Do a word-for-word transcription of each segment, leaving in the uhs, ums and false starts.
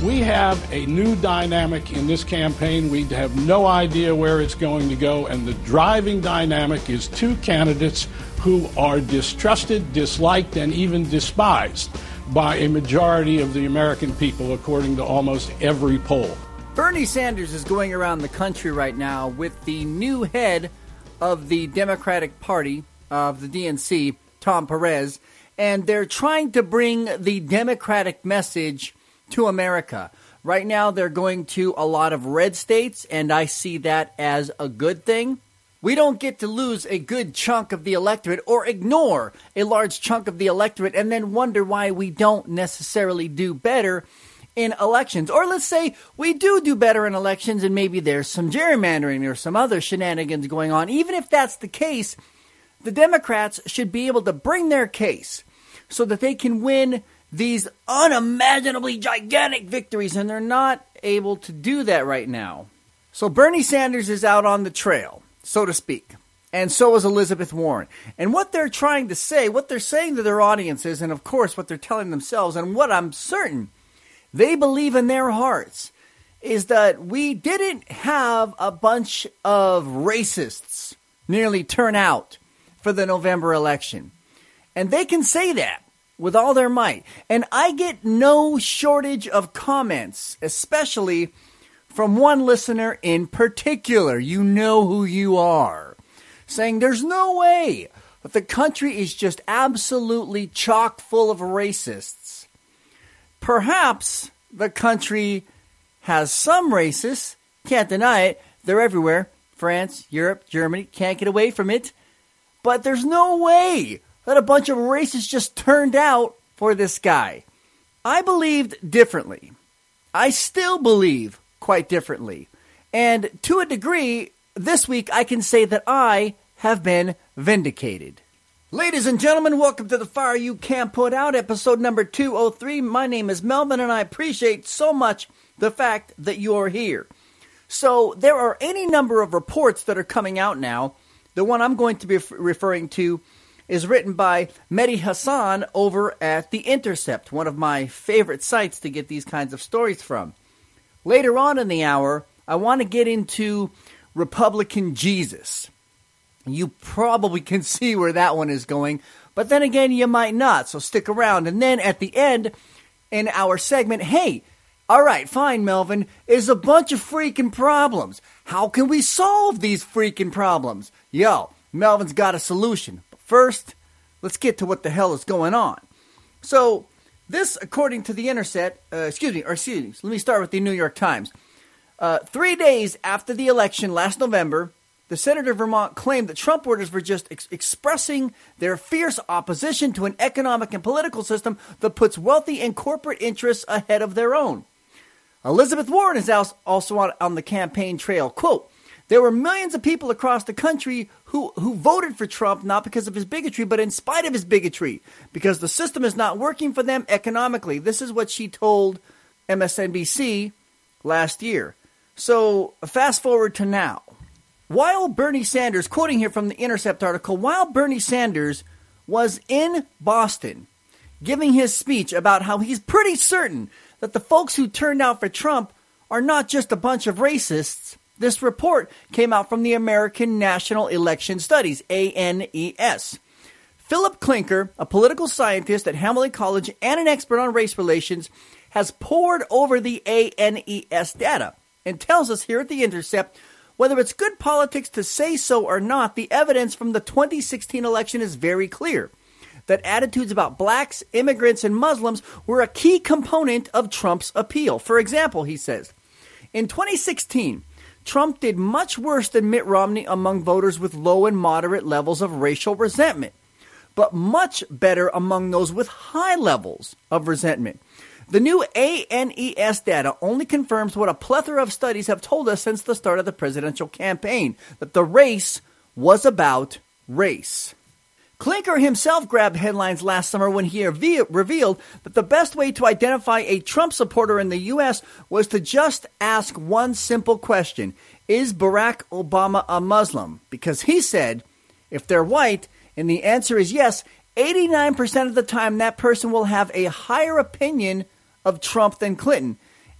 We have a new dynamic in this campaign. We have no idea where it's going to go, and the driving dynamic is two candidates who are distrusted, disliked, and even despised by a majority of the American people, according to almost every poll. Bernie Sanders is going around the country right now with the new head of the Democratic Party, of the D N C, Tom Perez, and they're trying to bring the Democratic message to America. Right now, they're going to a lot of red states, and I see that as a good thing. We don't get to lose a good chunk of the electorate or ignore a large chunk of the electorate and then wonder why we don't necessarily do better in elections. Or let's say we do do better in elections and maybe there's some gerrymandering or some other shenanigans going on. Even if that's the case, the Democrats should be able to bring their case so that they can win these unimaginably gigantic victories, and they're not able to do that right now. So Bernie Sanders is out on the trail, so to speak, and so is Elizabeth Warren. And what they're trying to say, what they're saying to their audiences, and of course what they're telling themselves, and what I'm certain they believe in their hearts, is that we didn't have a bunch of racists nearly turn out for the November election. And they can say that with all their might. And I get no shortage of comments, especially from one listener in particular. You know who you are. Saying there's no way that the country is just absolutely chock full of racists. Perhaps the country has some racists. Can't deny it. They're everywhere. France, Europe, Germany. Can't get away from it. But there's no way that a bunch of racists just turned out for this guy. I believed differently. I still believe quite differently. And to a degree, this week I can say that I have been vindicated. Ladies and gentlemen, welcome to The Fire You Can't Put Out, episode number two oh three. My name is Melvin, and I appreciate so much the fact that you're here. So there are any number of reports that are coming out now. The one I'm going to be referring to is written by Mehdi Hasan over at The Intercept, one of my favorite sites to get these kinds of stories from. Later on in the hour, I want to get into Republican Jesus. You probably can see where that one is going, but then again, you might not, so stick around. And then at the end, in our segment, hey, all right, fine, Melvin, is a bunch of freaking problems. How can we solve these freaking problems? Yo, Melvin's got a solution. First, let's get to what the hell is going on. So, this, according to The Intercept, uh, excuse me, or excuse me, let me start with the New York Times. Uh, three days after the election last November, the senator of Vermont claimed that Trump voters were just ex- expressing their fierce opposition to an economic and political system that puts wealthy and corporate interests ahead of their own. Elizabeth Warren is also on, on the campaign trail. Quote, there were millions of people across the country who, who voted for Trump not because of his bigotry, but in spite of his bigotry, because the system is not working for them economically. This is what she told M S N B C last year. So fast forward to now. While Bernie Sanders, quoting here from the Intercept article, while Bernie Sanders was in Boston giving his speech about how he's pretty certain that the folks who turned out for Trump are not just a bunch of racists, this report came out from the American National Election Studies, A N E S. Philip Klinker, a political scientist at Hamilton College and an expert on race relations, has pored over the A N E S data and tells us here at The Intercept, whether it's good politics to say so or not, the evidence from the twenty sixteen election is very clear. That attitudes about blacks, immigrants, and Muslims were a key component of Trump's appeal. For example, he says, in twenty sixteen, Trump did much worse than Mitt Romney among voters with low and moderate levels of racial resentment, but much better among those with high levels of resentment. The new A N E S data only confirms what a plethora of studies have told us since the start of the presidential campaign, that the race was about race. Klinker himself grabbed headlines last summer when he reve- revealed that the best way to identify a Trump supporter in the U S was to just ask one simple question. Is Barack Obama a Muslim? Because he said, if they're white, and the answer is yes, eighty-nine percent of the time that person will have a higher opinion of Trump than Clinton.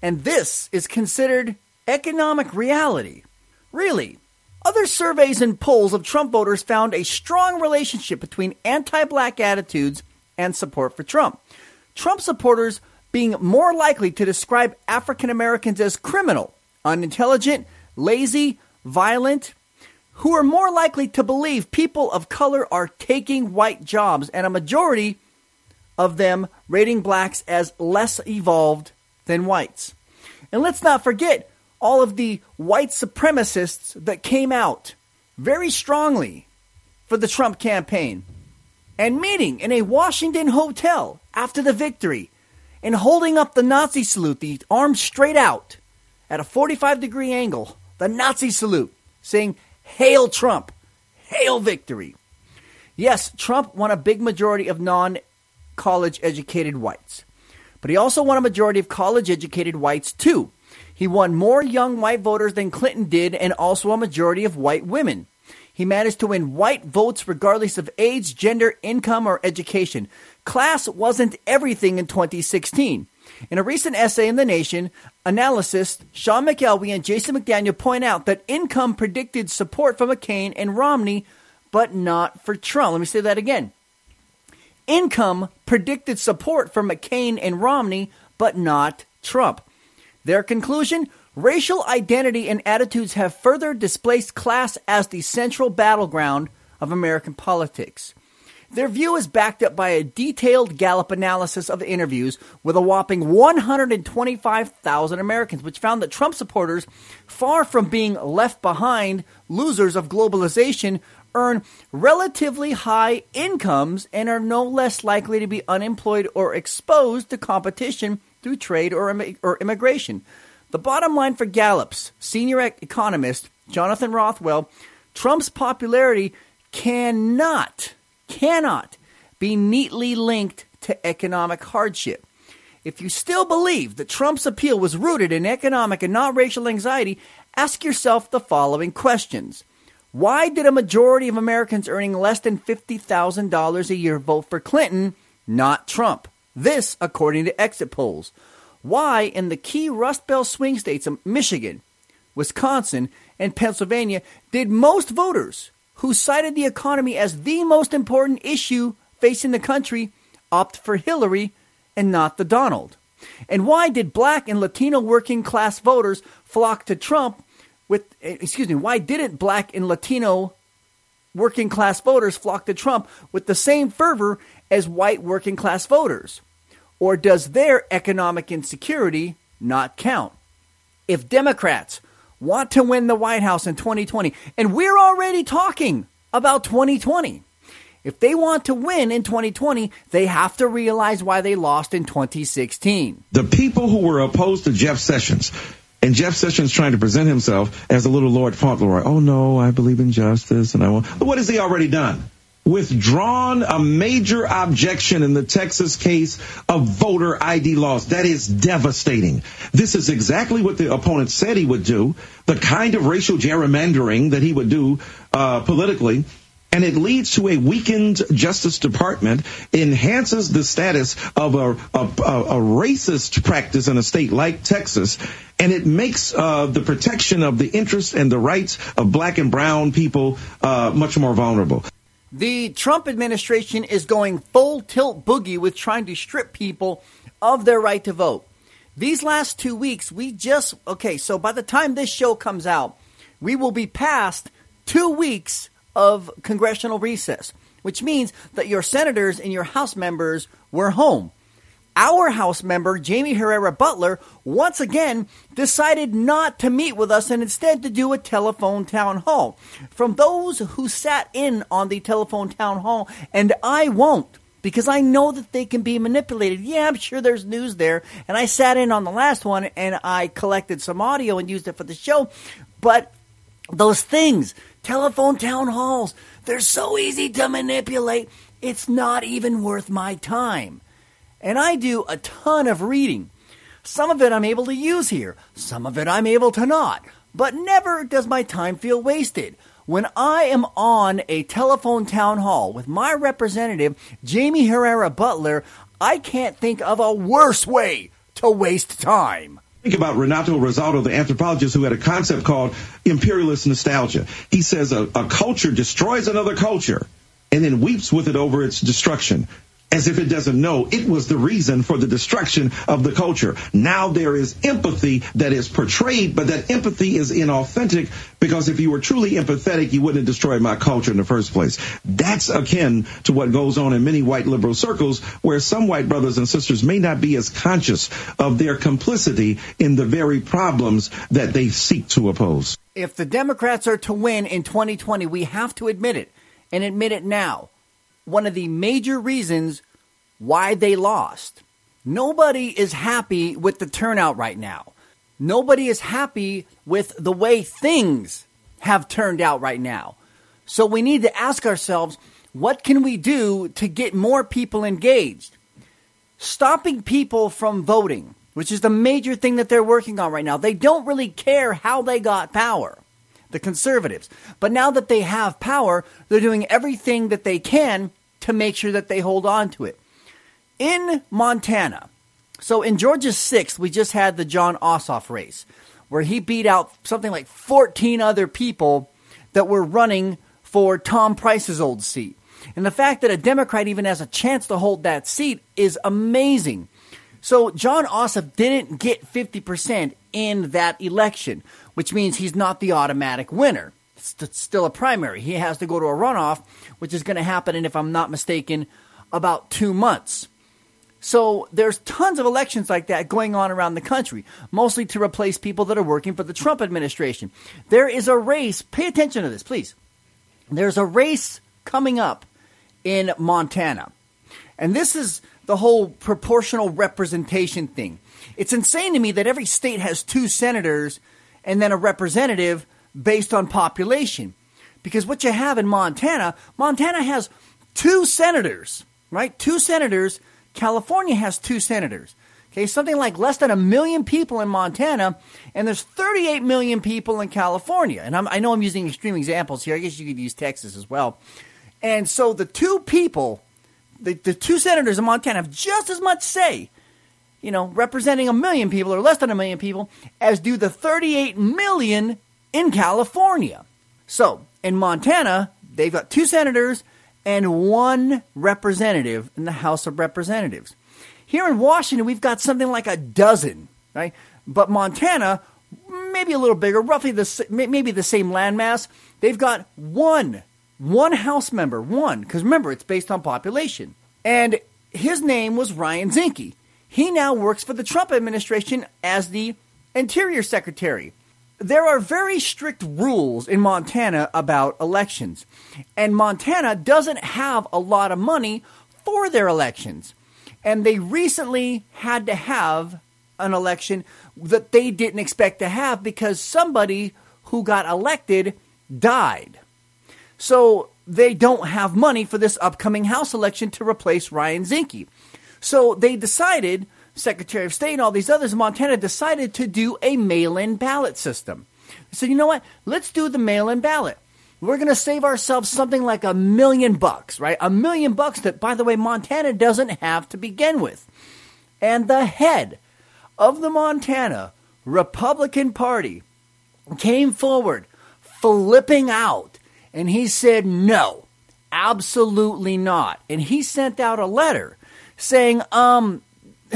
And this is considered economic reality. Really, other surveys and polls of Trump voters found a strong relationship between anti-black attitudes and support for Trump. Trump supporters being more likely to describe African Americans as criminal, unintelligent, lazy, violent, who are more likely to believe people of color are taking white jobs, and a majority of them rating blacks as less evolved than whites. And let's not forget all of the white supremacists that came out very strongly for the Trump campaign and meeting in a Washington hotel after the victory and holding up the Nazi salute, the arms straight out at a forty-five degree angle, the Nazi salute, saying, "Hail Trump, hail victory." Yes, Trump won a big majority of non-college educated whites, but he also won a majority of college educated whites too. He won more young white voters than Clinton did, and also a majority of white women. He managed to win white votes regardless of age, gender, income, or education. Class wasn't everything in twenty sixteen. In a recent essay in The Nation, analysts Sean McElwee and Jason McDaniel point out that income predicted support for McCain and Romney, but not for Trump. Let me say that again. Income predicted support for McCain and Romney, but not Trump. Their conclusion? Racial identity and attitudes have further displaced class as the central battleground of American politics. Their view is backed up by a detailed Gallup analysis of the interviews with a whopping one hundred twenty-five thousand Americans, which found that Trump supporters, far from being left behind losers of globalization, earn relatively high incomes and are no less likely to be unemployed or exposed to competition through trade or, im- or immigration. The bottom line for Gallup's senior economist, Jonathan Rothwell, Trump's popularity cannot, cannot be neatly linked to economic hardship. If you still believe that Trump's appeal was rooted in economic and not racial anxiety, ask yourself the following questions. Why did a majority of Americans earning less than fifty thousand dollars a year vote for Clinton, not Trump? This, according to exit polls. Why, in the key Rust Belt swing states of Michigan, Wisconsin, and Pennsylvania, did most voters who cited the economy as the most important issue facing the country opt for Hillary and not the Donald? And why did black and Latino working class voters flock to Trump with, excuse me, why didn't black and Latino working class voters flock to Trump with the same fervor as white working class voters? Or does their economic insecurity not count? If Democrats want to win the White House in twenty twenty, and we're already talking about twenty twenty, if they want to win in twenty twenty, they have to realize why they lost in twenty sixteen. The people who were opposed to Jeff Sessions, and Jeff Sessions trying to present himself as a little Lord Fauntleroy. Oh, no, I believe in justice. And I want. What has he already done? Withdrawn a major objection in the Texas case of voter I D laws. That is devastating. This is exactly what the opponent said he would do, the kind of racial gerrymandering that he would do uh, politically. And it leads to a weakened Justice Department, enhances the status of a, a, a racist practice in a state like Texas, and it makes uh, the protection of the interests and the rights of black and brown people uh, much more vulnerable. The Trump administration is going full tilt boogie with trying to strip people of their right to vote. These last two weeks, we just, okay, so by the time this show comes out, we will be past two weeks of congressional recess, which means that your senators and your House members were home. Our House member, Jamie Herrera Butler, once again decided not to meet with us and instead to do a telephone town hall. From those who sat in on the telephone town hall, and I won't, because I know that they can be manipulated. Yeah, I'm sure there's news there, and I sat in on the last one, and I collected some audio and used it for the show, but those things, telephone town halls, they're so easy to manipulate, it's not even worth my time. And I do a ton of reading. Some of it I'm able to use here. Some of it I'm able to not. But never does my time feel wasted. When I am on a telephone town hall with my representative, Jamie Herrera Butler, I can't think of a worse way to waste time. Think about Renato Rosaldo, the anthropologist, who had a concept called imperialist nostalgia. He says a, a culture destroys another culture and then weeps with it over its destruction, as if it doesn't know it was the reason for the destruction of the culture. Now there is empathy that is portrayed, but that empathy is inauthentic, because if you were truly empathetic, you wouldn't have destroyed my culture in the first place. That's akin to what goes on in many white liberal circles, where some white brothers and sisters may not be as conscious of their complicity in the very problems that they seek to oppose. If the Democrats are to win in twenty twenty, we have to admit it, and admit it now. One of the major reasons why they lost. Nobody is happy with the turnout right now. Nobody is happy with the way things have turned out right now. So we need to ask ourselves, what can we do to get more people engaged? Stopping people from voting, which is the major thing that they're working on right now. They don't really care how they got power, the conservatives. But now that they have power, they're doing everything that they can to make sure that they hold on to it. In Montana, so in Georgia's sixth, we just had the Jon Ossoff race, where he beat out something like fourteen other people that were running for Tom Price's old seat. And the fact that a Democrat even has a chance to hold that seat is amazing. So Jon Ossoff didn't get fifty percent in that election, which means he's not the automatic winner. It's still a primary. He has to go to a runoff, which is going to happen in, if I'm not mistaken, about two months. So there's tons of elections like that going on around the country, mostly to replace people that are working for the Trump administration. There is a race. Pay attention to this, please. There's a race coming up in Montana. And this is the whole proportional representation thing. It's insane to me that every state has two senators and then a representative based on population. Because what you have in Montana, Montana has two senators, right? Two senators. California has two senators. Okay, something like less than a million people in Montana, and there's thirty-eight million people in California. And I'm, I know I'm using extreme examples here. I guess you could use Texas as well. And so the two people, the, the two senators in Montana have just as much say, you know, representing a million people or less than a million people, as do the thirty-eight million in California. So in Montana, they've got two senators and one representative in the House of Representatives. Here in Washington, we've got something like a dozen, right? But Montana, maybe a little bigger, roughly the maybe the same landmass. They've got one, one House member, one, because remember, it's based on population. And his name was Ryan Zinke. He now works for the Trump administration as the Interior Secretary. There are very strict rules in Montana about elections, and Montana doesn't have a lot of money for their elections. And they recently had to have an election that they didn't expect to have because somebody who got elected died. So they don't have money for this upcoming House election to replace Ryan Zinke. So they decided, Secretary of State and all these others in Montana decided to do a mail-in ballot system. They said, you know what? Let's do the mail-in ballot. We're going to save ourselves something like a million bucks, right? A million bucks that, by the way, Montana doesn't have to begin with. And the head of the Montana Republican Party came forward, flipping out, and he said, no, absolutely not. And he sent out a letter saying, um,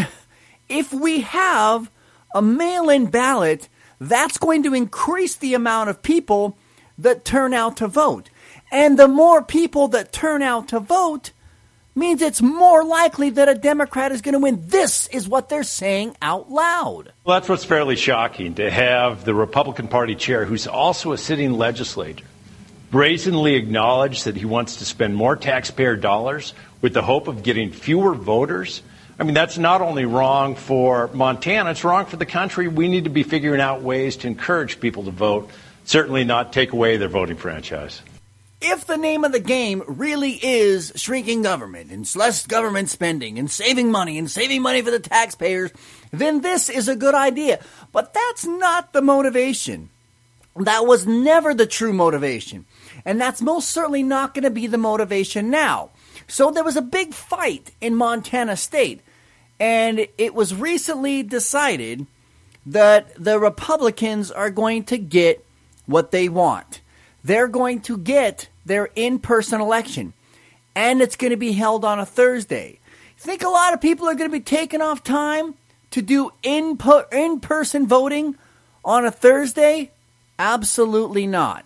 if we have a mail-in ballot, that's going to increase the amount of people that turn out to vote. And the more people that turn out to vote means it's more likely that a Democrat is going to win. This is what they're saying out loud. Well, that's what's fairly shocking, to have the Republican Party chair, who's also a sitting legislator, brazenly acknowledge that he wants to spend more taxpayer dollars with the hope of getting fewer voters. I mean, that's not only wrong for Montana, it's wrong for the country. We need to be figuring out ways to encourage people to vote, certainly not take away their voting franchise. If the name of the game really is shrinking government and less government spending and saving money and saving money for the taxpayers, then this is a good idea. But that's not the motivation. That was never the true motivation. And that's most certainly not going to be the motivation now. So there was a big fight in Montana State. And it was recently decided that the Republicans are going to get what they want. They're going to get their in-person election, and it's going to be held on a Thursday. You think a lot of people are going to be taking off time to do in in-person voting on a Thursday? Absolutely not.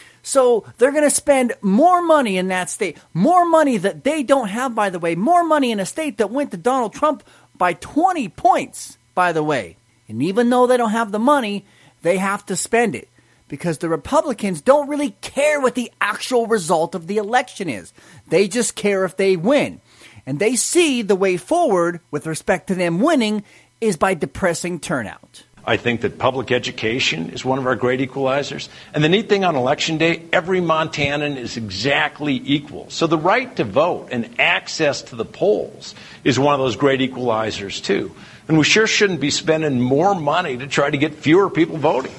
So they're going to spend more money in that state, more money that they don't have, by the way, more money in a state that went to Donald Trump by twenty points, by the way. And even though they don't have the money, they have to spend it because the Republicans don't really care what the actual result of the election is. They just care if they win. And they see the way forward with respect to them winning is by depressing turnout. I think that public education is one of our great equalizers. And the neat thing on Election Day, every Montanan is exactly equal. So the right to vote and access to the polls is one of those great equalizers, too. And we sure shouldn't be spending more money to try to get fewer people voting.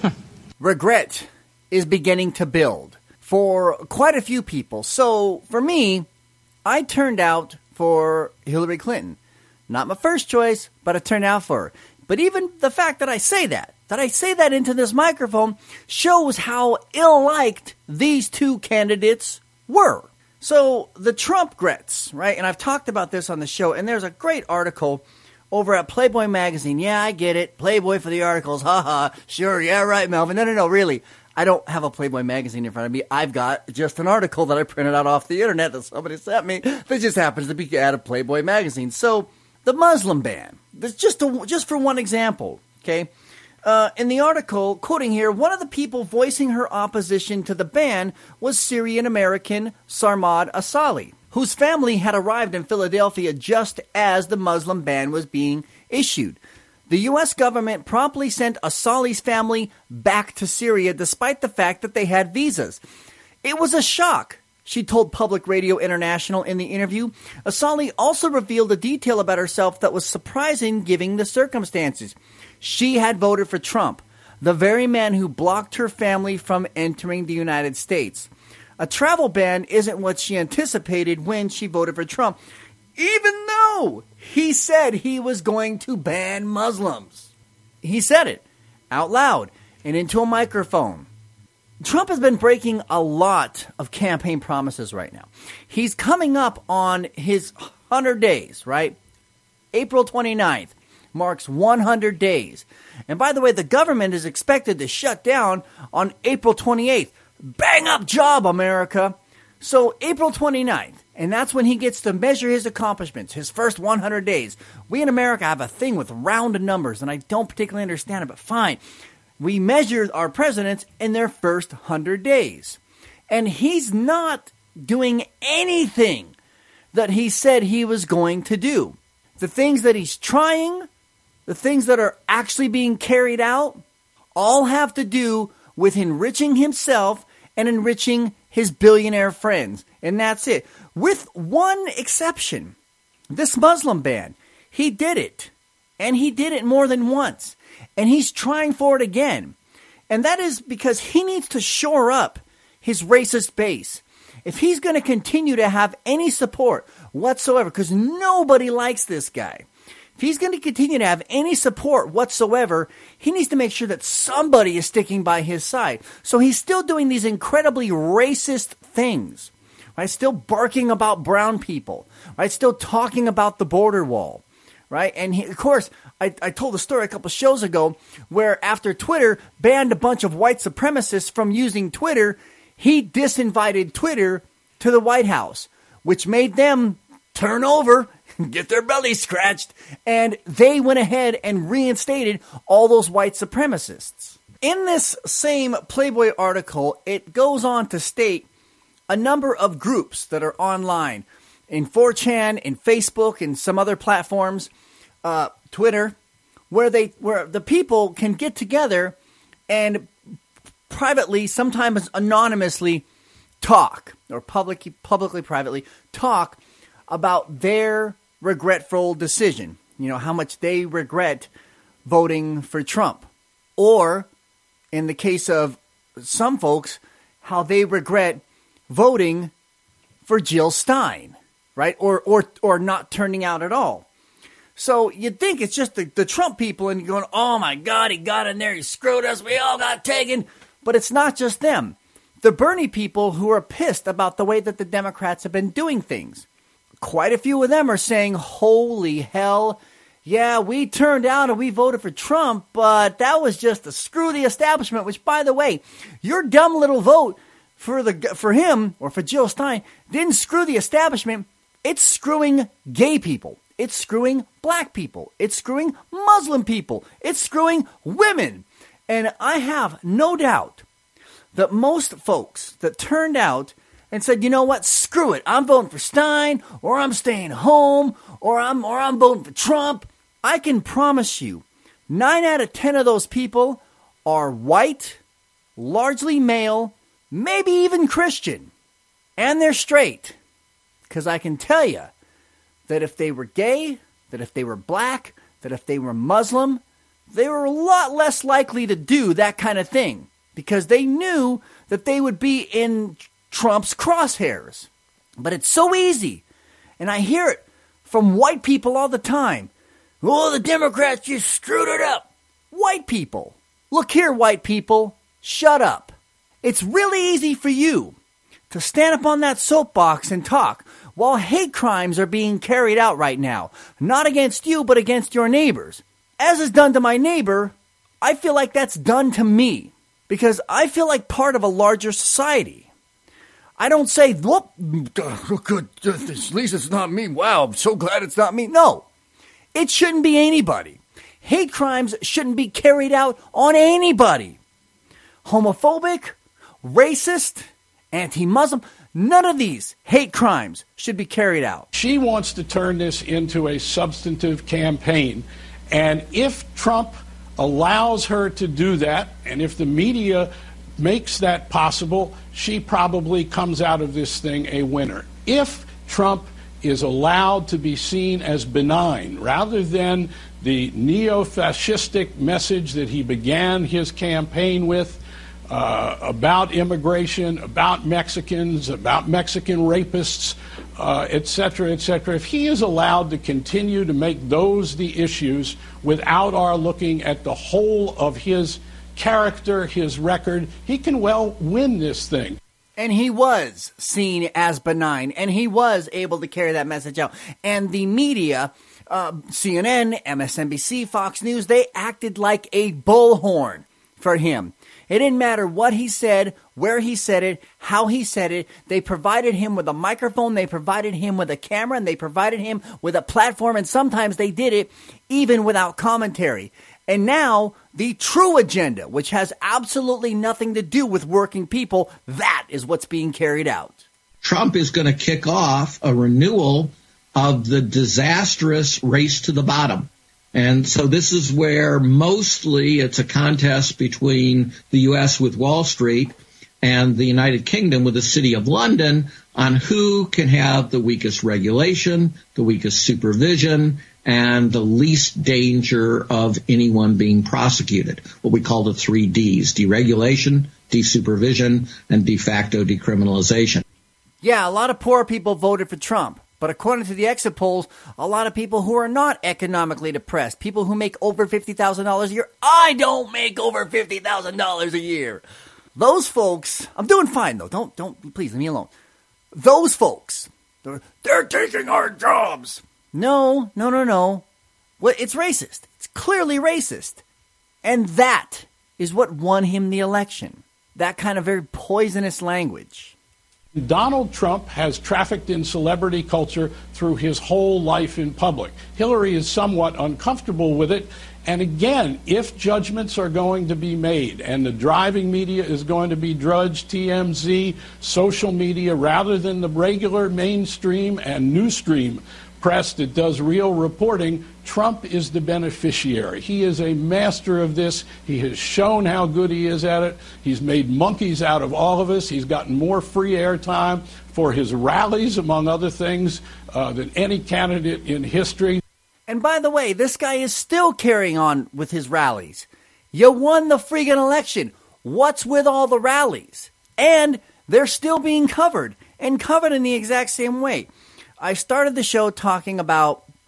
Regret is beginning to build for quite a few people. So for me, I turned out for Hillary Clinton. Not my first choice, but I turned out for her. But even the fact that I say that, that I say that into this microphone shows how ill-liked these two candidates were. So the Trump-grets, right? And I've talked about this on the show, and there's a great article over at Playboy Magazine. Yeah, I get it. Playboy for the articles. Ha ha. Sure. Yeah, right, Melvin. No, no, no, really. I don't have a Playboy Magazine in front of me. I've got just an article that I printed out off the internet that somebody sent me that just happens to be out of Playboy Magazine. So the Muslim ban. That's just a, just for one example, okay? Uh, in the article, quoting here, one of the people voicing her opposition to the ban was Syrian-American Sarmad Asali, whose family had arrived in Philadelphia just as the Muslim ban was being issued. The U S government promptly sent Asali's family back to Syria despite the fact that they had visas. It was a shock, she told Public Radio International in the interview. Asali also revealed a detail about herself that was surprising given the circumstances. She had voted for Trump, the very man who blocked her family from entering the United States. A travel ban isn't what she anticipated when she voted for Trump, even though he said he was going to ban Muslims. He said it out loud and into a microphone. Trump has been breaking a lot of campaign promises right now. He's coming up on his one hundred days, right? April twenty-ninth marks one hundred days. And by the way, the government is expected to shut down on April twenty-eighth. Bang up job, America. So April twenty-ninth, and that's when he gets to measure his accomplishments, his first one hundred days. We in America have a thing with round numbers, and I don't particularly understand it, but fine. We measure our presidents in their first one hundred days. And he's not doing anything that he said he was going to do. The things that he's trying, the things that are actually being carried out, all have to do with enriching himself and enriching his billionaire friends. And that's it. With one exception, this Muslim ban, he did it. And he did it more than once. And he's trying for it again. And that is because he needs to shore up his racist base. If he's going to continue to have any support whatsoever, because nobody likes this guy. If he's going to continue to have any support whatsoever, he needs to make sure that somebody is sticking by his side. So he's still doing these incredibly racist things, right? Still barking about brown people, right? Still talking about the border wall, right? And he, of course, I, I told a story a couple shows ago where after Twitter banned a bunch of white supremacists from using Twitter, he disinvited Twitter to the White House, which made them turn over, get their belly scratched, and they went ahead and reinstated all those white supremacists. In this same Playboy article, it goes on to state a number of groups that are online in four chan, in Facebook, and some other platforms, uh, Twitter, where they where the people can get together and privately, sometimes anonymously, talk, or publicly, publicly, privately, talk about their regretful decision. You know, how much they regret voting for Trump. Or, in the case of some folks, how they regret voting for Jill Stein, right? Or or or not turning out at all. So you'd think it's just the, the Trump people and you're going, oh my God, he got in there, he screwed us, we all got taken. But it's not just them. The Bernie people who are pissed about the way that the Democrats have been doing things. Quite a few of them are saying, holy hell, yeah, we turned out and we voted for Trump, but that was just to screw the establishment, which, by the way, your dumb little vote for the for him or for Jill Stein didn't screw the establishment. It's screwing gay people. It's screwing black people. It's screwing Muslim people. It's screwing women. And I have no doubt that most folks that turned out and said, you know what, screw it, I'm voting for Stein, or I'm staying home, or I'm or I'm voting for Trump, I can promise you, nine out of ten of those people are white, largely male, maybe even Christian, and they're straight. Because I can tell you that if they were gay, that if they were black, that if they were Muslim, they were a lot less likely to do that kind of thing. Because they knew that they would be in Trump's crosshairs. But it's so easy. And I hear it from white people all the time. Oh, the Democrats just screwed it up. White people. Look here, white people. Shut up. It's really easy for you to stand up on that soapbox and talk while hate crimes are being carried out right now. Not against you, but against your neighbors. As is done to my neighbor, I feel like that's done to me. Because I feel like part of a larger society. I don't say, whoop, good, at least it's not me. Wow, I'm so glad it's not me. No, it shouldn't be anybody. Hate crimes shouldn't be carried out on anybody. Homophobic, racist, anti-Muslim, none of these hate crimes should be carried out. She wants to turn this into a substantive campaign. And if Trump allows her to do that, and if the media makes that possible, she probably comes out of this thing a winner. If Trump is allowed to be seen as benign, rather than the neo-fascistic message that he began his campaign with uh, about immigration, about Mexicans, about Mexican rapists, uh, et cetera, et cetera, if he is allowed to continue to make those the issues without our looking at the whole of his character, his record, he can well win this thing. And he was seen as benign, and he was able to carry that message out. And the media, uh, C N N, M S N B C, Fox News, they acted like a bullhorn for him. It didn't matter what he said, where he said it, how he said it. They provided him with a microphone, they provided him with a camera, and they provided him with a platform, and sometimes they did it even without commentary. And now, the true agenda, which has absolutely nothing to do with working people, that is what's being carried out. Trump is going to kick off a renewal of the disastrous race to the bottom. And so this is where mostly it's a contest between the U S with Wall Street and the United Kingdom with the City of London on who can have the weakest regulation, the weakest supervision, and the least danger of anyone being prosecuted, what we call the three Ds: deregulation, desupervision, and de facto decriminalization. Yeah, a lot of poor people voted for Trump. But according to the exit polls, a lot of people who are not economically depressed, people who make over fifty thousand dollars a year, I don't make over fifty thousand dollars a year. Those folks, I'm doing fine though. Don't, don't, please leave me alone. Those folks, they're, they're taking our jobs. No, no, no, no. Well, it's racist. It's clearly racist. And that is what won him the election. That kind of very poisonous language. Donald Trump has trafficked in celebrity culture through his whole life in public. Hillary is somewhat uncomfortable with it. And again, if judgments are going to be made and the driving media is going to be Drudge, T M Z, social media, rather than the regular mainstream and newsstream press that does real reporting, Trump is the beneficiary. He is a master of this. He has shown how good he is at it. He's made monkeys out of all of us. He's gotten more free airtime for his rallies, among other things, uh, than any candidate in history. And by the way, this guy is still carrying on with his rallies. You won the friggin' election. What's with all the rallies? And they're still being covered, and covered in the exact same way. I started the show talking about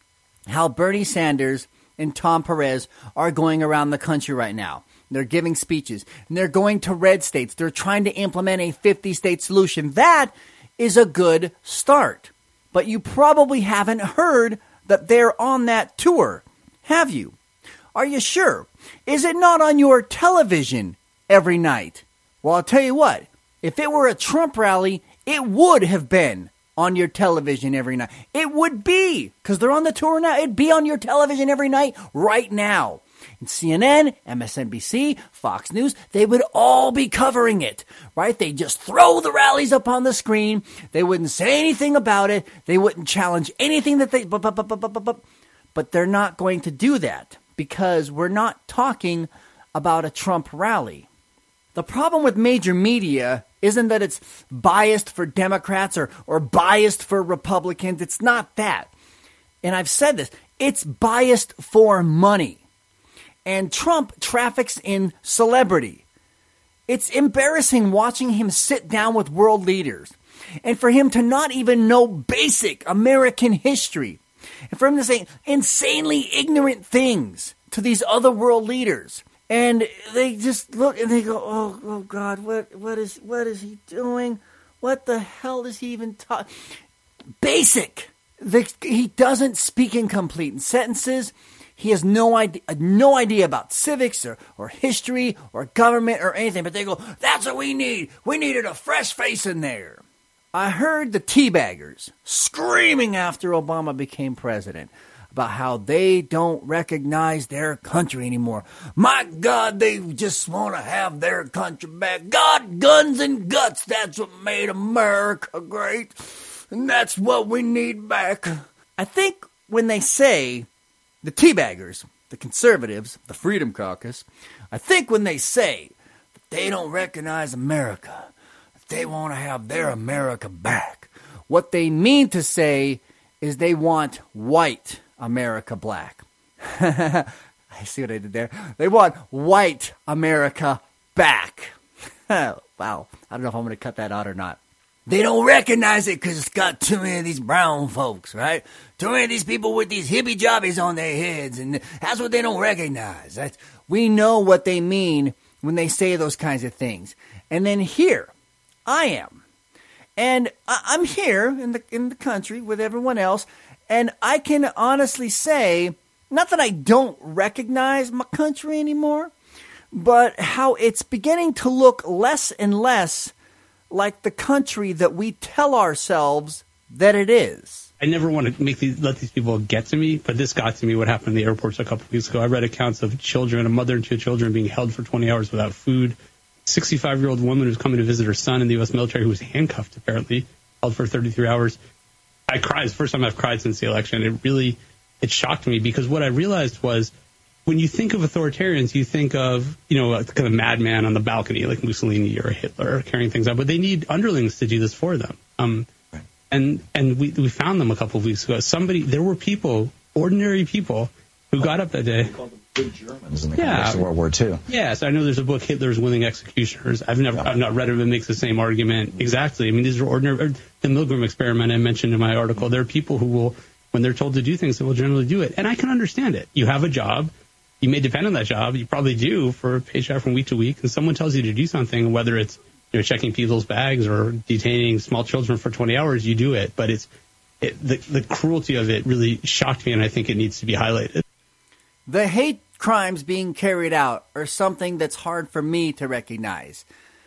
how Bernie Sanders and Tom Perez are going around the country right now. They're giving speeches, and they're going to red states. They're trying to implement a fifty-state solution. That is a good start. But you probably haven't heard that they're on that tour, have you? Are you sure? Is it not on your television every night? Well, I'll tell you what. If it were a Trump rally, it would have been on your television every night. It would be, because they're on the tour now. It'd be on your television every night right now. And C N N, M S N B C, Fox News, they would all be covering it, right? They'd just throw the rallies up on the screen. They wouldn't say anything about it. They wouldn't challenge anything that they... But, but, but, but, but, but, but they're not going to do that because we're not talking about a Trump rally. The problem with major media isn't that it's biased for Democrats or, or biased for Republicans. It's not that. And I've said this. It's biased for money. And Trump traffics in celebrity. It's embarrassing watching him sit down with world leaders and for him to not even know basic American history and for him to say insanely ignorant things to these other world leaders. And they just look and they go, oh, oh God, what, what is, what is he doing? What the hell is he even talking? Basic. The, he doesn't speak in complete sentences. He has no idea, no idea about civics or, or history or government or anything. But they go, that's what we need. We needed a fresh face in there. I heard the teabaggers screaming after Obama became president about how they don't recognize their country anymore. My God, they just want to have their country back. God, guns, and guts. That's what made America great. And that's what we need back. I think when they say... the teabaggers, the conservatives, the Freedom Caucus, I think when they say that they don't recognize America, that they want to have their America back, what they mean to say is they want white America black. I see what I did there. They want white America back. Wow. I don't know if I'm going to cut that out or not. They don't recognize it because it's got too many of these brown folks, right? Too many of these people with these hippie jobbies on their heads, and that's what they don't recognize. That's, we know what they mean when they say those kinds of things. And then here, I am. And I'm here in the in the country with everyone else, and I can honestly say, not that I don't recognize my country anymore, but how it's beginning to look less and less like the country that we tell ourselves that it is. I never want to make these, let these people get to me, but this got to me what happened in the airports a couple of weeks ago. I read accounts of children, a mother and two children being held for twenty hours without food. sixty-five-year-old woman who's coming to visit her son in the U S military who was handcuffed, apparently, held for thirty-three hours. I cried. It's the first time I've cried since the election. It really, it shocked me because what I realized was when you think of authoritarians, you think of, you know, a kind of madman on the balcony like Mussolini or Hitler carrying things out, but they need underlings to do this for them. Um, right. And and we we found them a couple of weeks ago. Somebody, there were people, ordinary people, who got up that day. Good Germans in the yeah. context of World War Two. Yes, I know there's a book, Hitler's Willing Executioners. I've never, yeah. I've not read it, but it makes the same argument. Exactly. I mean, these are ordinary. The Milgram experiment I mentioned in my article. There are people who will, when they're told to do things, they will generally do it, and I can understand it. You have a job. You may depend on that job. You probably do for a paycheck from week to week. And someone tells you to do something, whether it's you know checking people's bags or detaining small children for twenty hours, you do it. But it's it, the the cruelty of it really shocked me, and I think it needs to be highlighted. The hate crimes being carried out are something that's hard for me to recognize.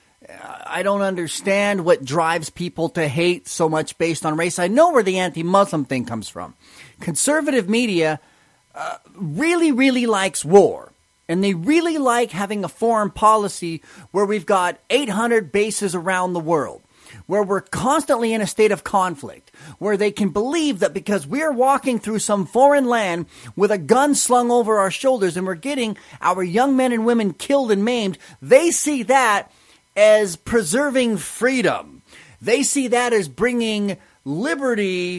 I don't understand what drives people to hate so much based on race. I know where the anti-Muslim thing comes from. Conservative media Uh, really, really likes war. And they really like having a foreign policy where we've got eight hundred bases around the world, where we're constantly in a state of conflict, where they can believe that because we're walking through some foreign land with a gun slung over our shoulders and we're getting our young men and women killed and maimed, they see that as preserving freedom. They see that as bringing liberty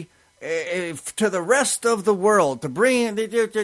to the rest of the world, to bring,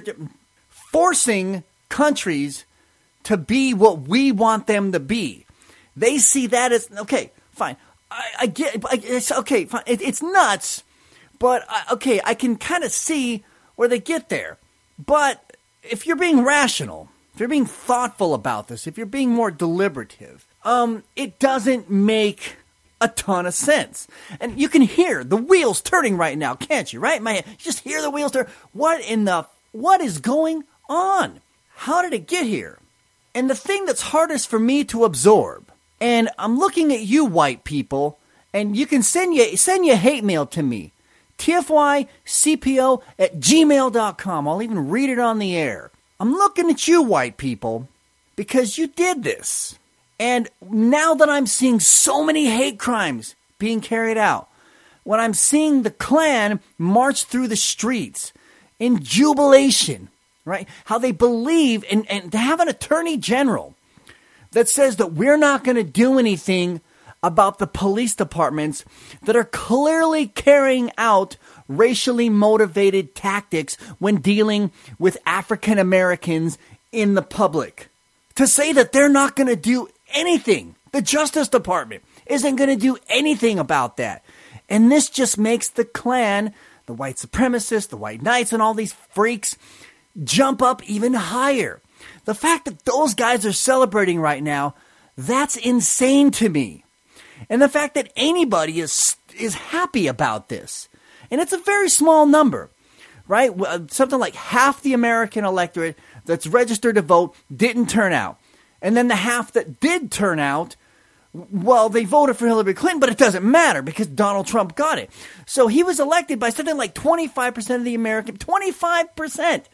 forcing countries to be what we want them to be. They see that as, okay, fine. I, I get, I, it's okay, fine. It, it's nuts, but I, okay, I can kind of see or they get there. But if you're being rational, if you're being thoughtful about this, if you're being more deliberative, um, it doesn't make a ton of sense. And you can hear the wheels turning right now, can't you? Right? Man, you just hear the wheels turn. What in the, what is going on? How did it get here? And the thing that's hardest for me to absorb, and I'm looking at you white people, and you can send you, send your hate mail to me. T F Y C P O at gmail dot com. I'll even read it on the air. I'm looking at you white people because you did this. And now that I'm seeing so many hate crimes being carried out, when I'm seeing the Klan march through the streets in jubilation, right? How they believe, and, and to have an attorney general that says that we're not going to do anything about the police departments that are clearly carrying out racially motivated tactics when dealing with African Americans in the public. To say that they're not going to do anything, the Justice Department isn't going to do anything about that. And this just makes the Klan, the white supremacists, the white knights, and all these freaks jump up even higher. The fact that those guys are celebrating right now, that's insane to me. And the fact that anybody is is happy about this. And it's a very small number, right? Something like half the American electorate that's registered to vote didn't turn out. And then the half that did turn out, well, they voted for Hillary Clinton, but it doesn't matter because Donald Trump got it. So he was elected by something like twenty-five percent of the American, twenty-five percent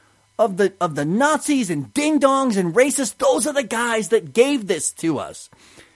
of the of the Nazis and ding-dongs and racists. Those are the guys that gave this to us.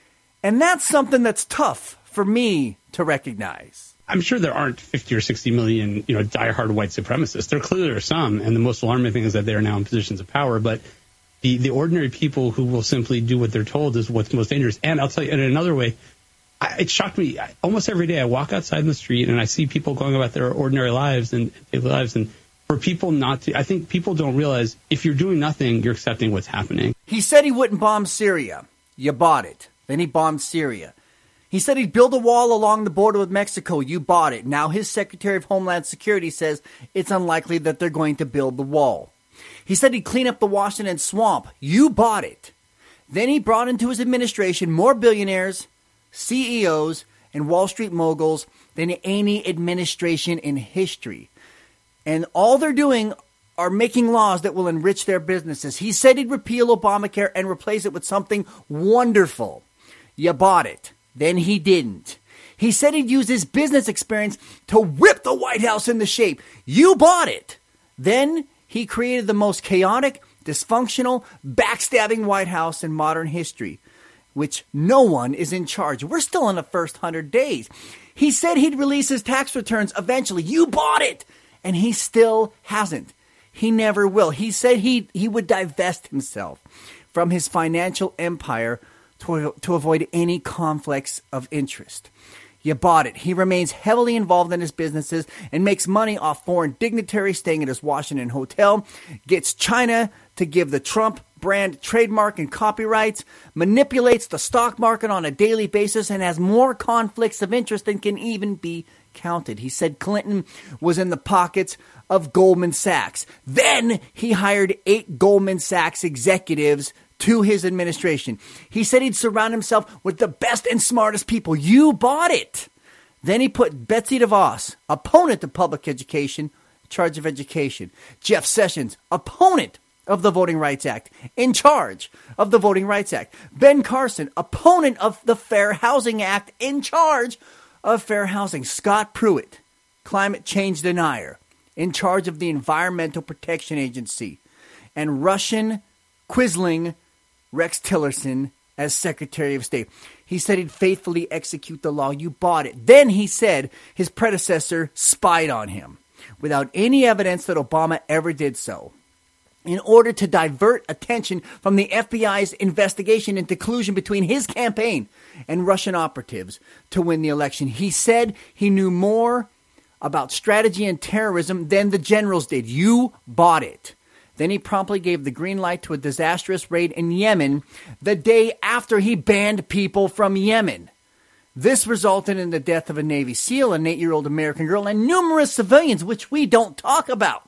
And that's something that's tough for me to recognize. I'm sure there aren't fifty or sixty million, you know, diehard white supremacists. There clearly are some, and the most alarming thing is that they are now in positions of power. But the, the ordinary people who will simply do what they're told is what's most dangerous. And I'll tell you, in another way, I, it shocked me. I, almost every day I walk outside in the street and I see people going about their ordinary lives and daily lives. And for people not to, I think people don't realize if you're doing nothing, you're accepting what's happening. He said he wouldn't bomb Syria. You bought it. Then he bombed Syria. He said he'd build a wall along the border with Mexico. You bought it. Now his Secretary of Homeland Security says it's unlikely that they're going to build the wall. He said he'd clean up the Washington swamp. You bought it. Then he brought into his administration more billionaires, C E Os, and Wall Street moguls than any administration in history. And all they're doing are making laws that will enrich their businesses. He said he'd repeal Obamacare and replace it with something wonderful. You bought it. Then he didn't. He said he'd use his business experience to whip the White House into shape. You bought it. Then he created the most chaotic, dysfunctional, backstabbing White House in modern history, which no one is in charge. We're still in the first hundred days. He said he'd release his tax returns eventually. You bought it. And he still hasn't. He never will. He said he, he would divest himself from his financial empire to, to avoid any conflicts of interest. You bought it. He remains heavily involved in his businesses and makes money off foreign dignitaries staying at his Washington hotel, gets China to give the Trump brand trademark and copyrights, manipulates the stock market on a daily basis, and has more conflicts of interest than can even be counted. He said Clinton was in the pockets of Goldman Sachs. Then he hired eight Goldman Sachs executives to his administration. He said he'd surround himself with the best and smartest people. You bought it. Then he put Betsy DeVos, opponent of public education, in charge of education. Jeff Sessions, opponent of the Voting Rights Act, in charge of the Voting Rights Act. Ben Carson, opponent of the Fair Housing Act, in charge of fair housing. Scott Pruitt, climate change denier, in charge of the Environmental Protection Agency. And Russian quisling Rex Tillerson as Secretary of State. He said he'd faithfully execute the law. You bought it. Then he said his predecessor spied on him without any evidence that Obama ever did so, in order to divert attention from the F B I's investigation into collusion between his campaign and Russian operatives to win the election. He said he knew more about strategy and terrorism than the generals did. You bought it. Then he promptly gave the green light to a disastrous raid in Yemen the day after he banned people from Yemen. This resulted in the death of a Navy SEAL, an eight-year-old American girl, and numerous civilians, which we don't talk about.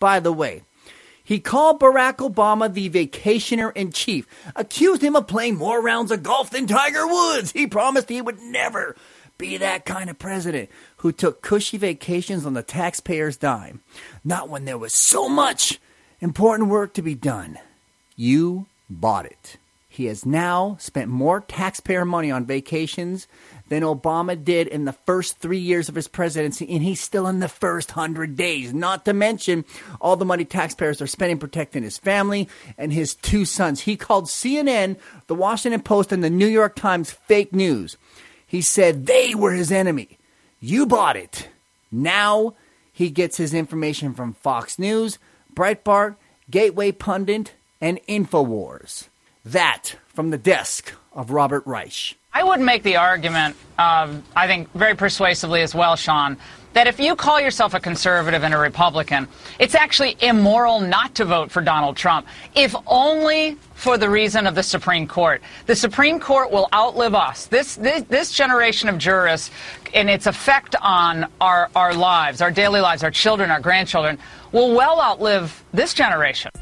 by the way. He called Barack Obama the vacationer-in-chief, accused him of playing more rounds of golf than Tiger Woods. He promised he would never be that kind of president who took cushy vacations on the taxpayer's dime. Not when there was so much important work to be done. You bought it. He has now spent more taxpayer money on vacations than Obama did in the first three years of his presidency, and he's still in the first hundred days, not to mention all the money taxpayers are spending protecting his family and his two sons. He called C N N, the Washington Post, and the New York Times fake news. He said they were his enemy. You bought it. Now he gets his information from Fox News, Breitbart, Gateway Pundit, and InfoWars. That from the desk of Robert Reich. I would make the argument, um, I think very persuasively as well, Sean, that if you call yourself a conservative and a Republican, it's actually immoral not to vote for Donald Trump, if only for the reason of the Supreme Court. The Supreme Court will outlive us. This this, this generation of jurists and its effect on our, our lives, our daily lives, our children, our grandchildren, will well outlive this generation.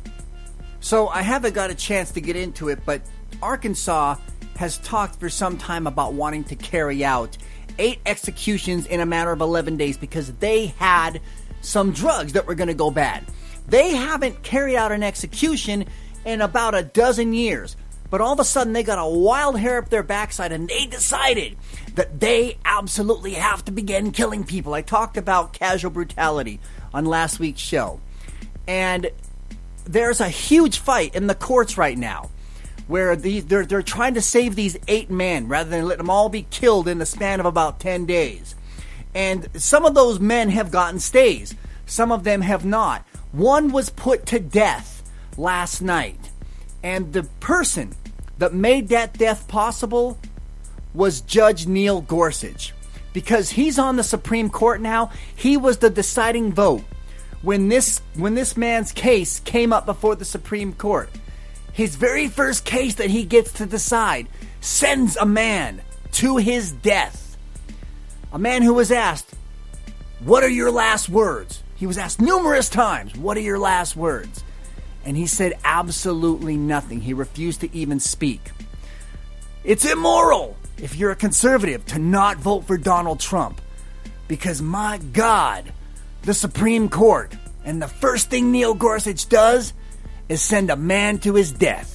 So I haven't got a chance to get into it, but Arkansas has talked for some time about wanting to carry out eight executions in a matter of eleven days because they had some drugs that were going to go bad. They haven't carried out an execution in about a dozen years, but all of a sudden they got a wild hair up their backside and they decided that they absolutely have to begin killing people. I talked about casual brutality on last week's show, and there's a huge fight in the courts right now where the, they're, they're trying to save these eight men rather than let them all be killed in the span of about ten days. And some of those men have gotten stays. Some of them have not. One was put to death last night. And the person that made that death possible was Judge Neil Gorsuch. Because he's on the Supreme Court now, he was the deciding vote when this when this man's case came up before the Supreme Court. His very first case that he gets to decide sends a man to his death. A man who was asked, "What are your last words?" He was asked numerous times, "What are your last words?" And he said absolutely nothing. He refused to even speak. It's immoral if you're a conservative to not vote for Donald Trump. Because my God, the Supreme Court, and the first thing Neil Gorsuch does is send a man to his death.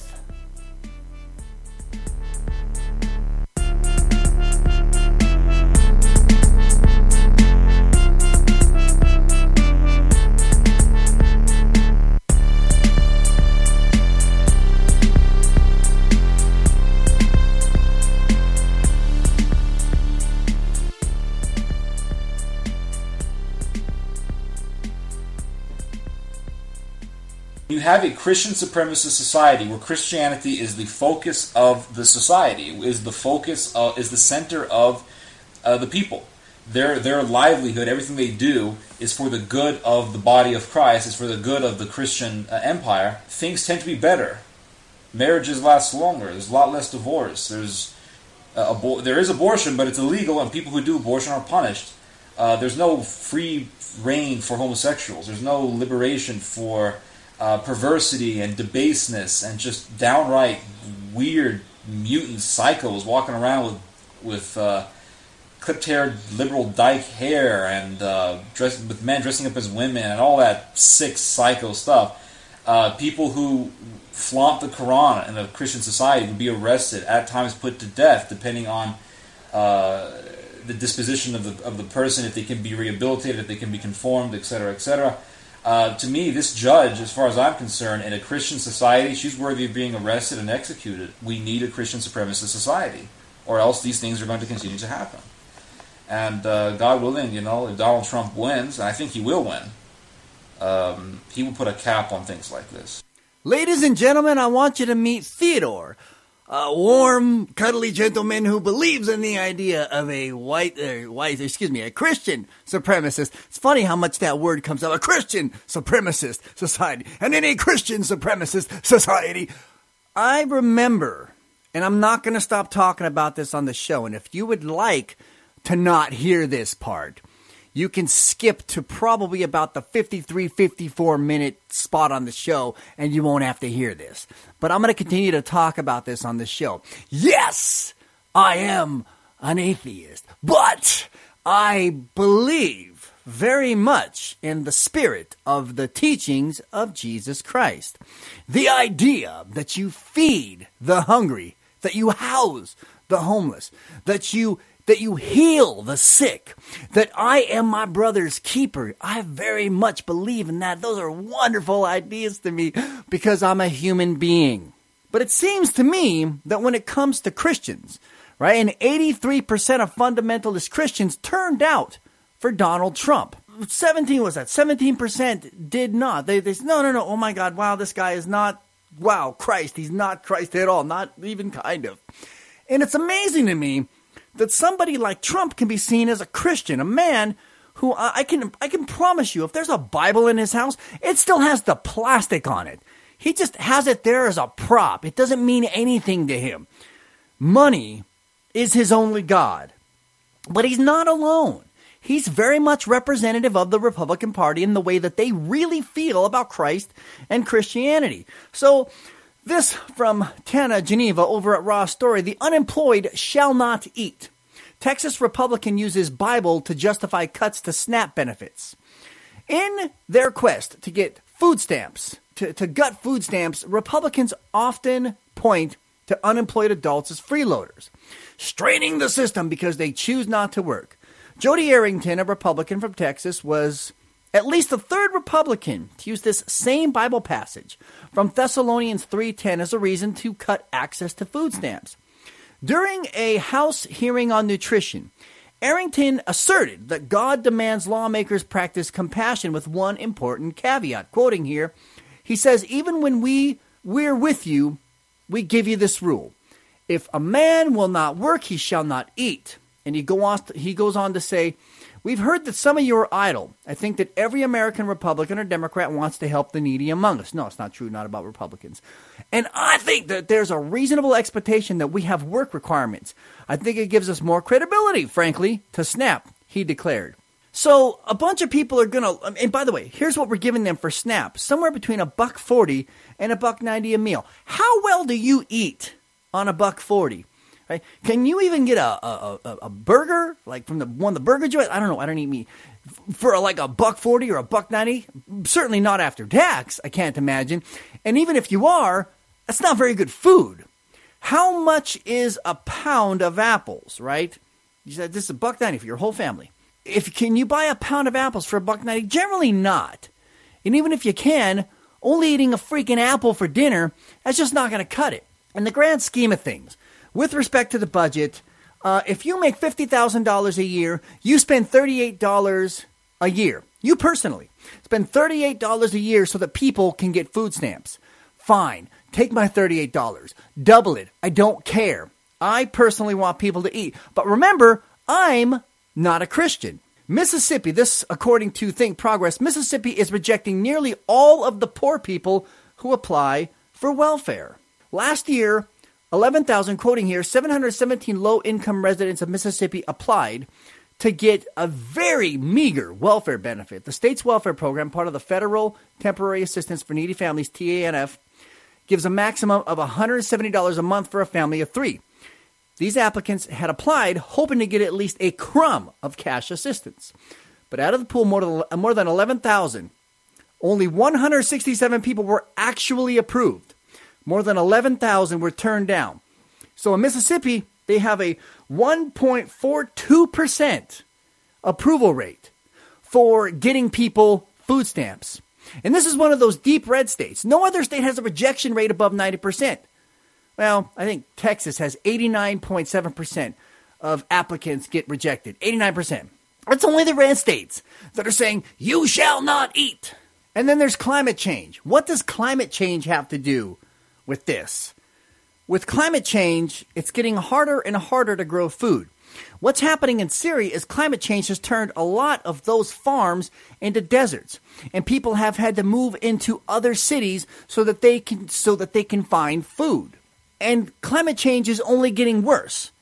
You have a Christian supremacist society where Christianity is the focus of the society, is the focus, of, is the center of uh, the people. Their their livelihood, everything they do, is for the good of the body of Christ, is for the good of the Christian uh, empire. Things tend to be better. Marriages last longer. There's a lot less divorce. There's uh, abo- there is abortion, but it's illegal, and people who do abortion are punished. Uh, there's no free reign for homosexuals. There's no liberation for Uh, perversity and debaseness and just downright weird mutant psychos walking around with with uh, clipped-haired liberal dyke hair and uh, dress, with men dressing up as women and all that sick psycho stuff. Uh, people who flaunt the Quran in a Christian society would be arrested, at times put to death, depending on uh, the disposition of the of the person, if they can be rehabilitated, if they can be conformed, et cetera, et cetera. Uh, to me, this judge, as far as I'm concerned, in a Christian society, she's worthy of being arrested and executed. We need a Christian supremacist society, or else these things are going to continue to happen. And uh, God willing, you know, if Donald Trump wins, and I think he will win, um, he will put a cap on things like this. Ladies and gentlemen, I want you to meet Theodore, a warm, cuddly gentleman who believes in the idea of a white, uh, white, excuse me, a Christian supremacist. It's funny how much that word comes out. A Christian supremacist society. And in a Christian supremacist society, I remember, and I'm not going to stop talking about this on the show, and if you would like to not hear this part, you can skip to probably about the fifty-three, fifty-four minute spot on the show, and you won't have to hear this. But I'm going to continue to talk about this on the show. Yes, I am an atheist, but I believe very much in the spirit of the teachings of Jesus Christ. The idea that you feed the hungry, that you house the homeless, that you that you heal the sick, that I am my brother's keeper. I very much believe in that. Those are wonderful ideas to me because I'm a human being. But it seems to me that when it comes to Christians, right, and eighty-three percent of fundamentalist Christians turned out for Donald Trump. seventeen was that? seventeen percent did not. They, they said, no, no, no, oh my God, wow, this guy is not, wow, Christ. He's not Christ at all, not even kind of. And it's amazing to me that somebody like Trump can be seen as a Christian, a man who uh, I can I can promise you, if there's a Bible in his house, it still has the plastic on it. He just has it there as a prop. It doesn't mean anything to him. Money is his only God. But he's not alone. He's very much representative of the Republican Party in the way that they really feel about Christ and Christianity. So this from Tana Geneva over at Raw Story. The unemployed shall not eat. Texas Republican uses Bible to justify cuts to SNAP benefits. In their quest to get food stamps, to, to gut food stamps, Republicans often point to unemployed adults as freeloaders, straining the system because they choose not to work. Jody Arrington, a Republican from Texas, was at least the third Republican to use this same Bible passage from Thessalonians three ten as a reason to cut access to food stamps. During a House hearing on nutrition, Arrington asserted that God demands lawmakers practice compassion with one important caveat. Quoting here, he says, even when we, we're with you, we give you this rule. If a man will not work, he shall not eat. And he, go on, he goes on to say, we've heard that some of you are idle. I think that every American Republican or Democrat wants to help the needy among us. No, it's not true, not about Republicans. And I think that there's a reasonable expectation that we have work requirements. I think it gives us more credibility, frankly, to SNAP, he declared. So a bunch of people are going to, and by the way, here's what we're giving them for SNAP. Somewhere between a buck forty and a buck ninety a meal. How well do you eat on a buck forty? Right? Can you even get a, a, a, a burger, like from the one of the burger joints? I don't know. I don't eat meat. For like a buck forty or a buck ninety? Certainly not after tax, I can't imagine. And even if you are, that's not very good food. How much is a pound of apples, right? You said this is a buck ninety for your whole family. If can you buy a pound of apples for a buck ninety? Generally not. And even if you can, only eating a freaking apple for dinner, that's just not going to cut it. In the grand scheme of things, with respect to the budget, uh, if you make fifty thousand dollars a year, you spend thirty-eight dollars a year. You personally spend thirty-eight dollars a year so that people can get food stamps. Fine. Take my thirty-eight dollars. Double it. I don't care. I personally want people to eat. But remember, I'm not a Christian. Mississippi, this according to Think Progress, Mississippi is rejecting nearly all of the poor people who apply for welfare. Last year, eleven thousand, quoting here, seven hundred seventeen low-income residents of Mississippi applied to get a very meager welfare benefit. The state's welfare program, part of the Federal Temporary Assistance for Needy Families, T A N F, gives a maximum of one hundred seventy dollars a month for a family of three. These applicants had applied hoping to get at least a crumb of cash assistance. But out of the pool, more than, more than eleven thousand, only one hundred sixty-seven people were actually approved. More than eleven thousand were turned down. So in Mississippi, they have a one point four two percent approval rate for getting people food stamps. And this is one of those deep red states. No other state has a rejection rate above ninety percent. Well, I think Texas has eighty-nine point seven percent of applicants get rejected. eighty-nine percent. That's only the red states that are saying, you shall not eat. And then there's climate change. What does climate change have to do with this? With climate change, it's getting harder and harder to grow food. What's happening in Syria is climate change has turned a lot of those farms into deserts, and people have had to move into other cities so that they can so that they can find food. And climate change is only getting worse.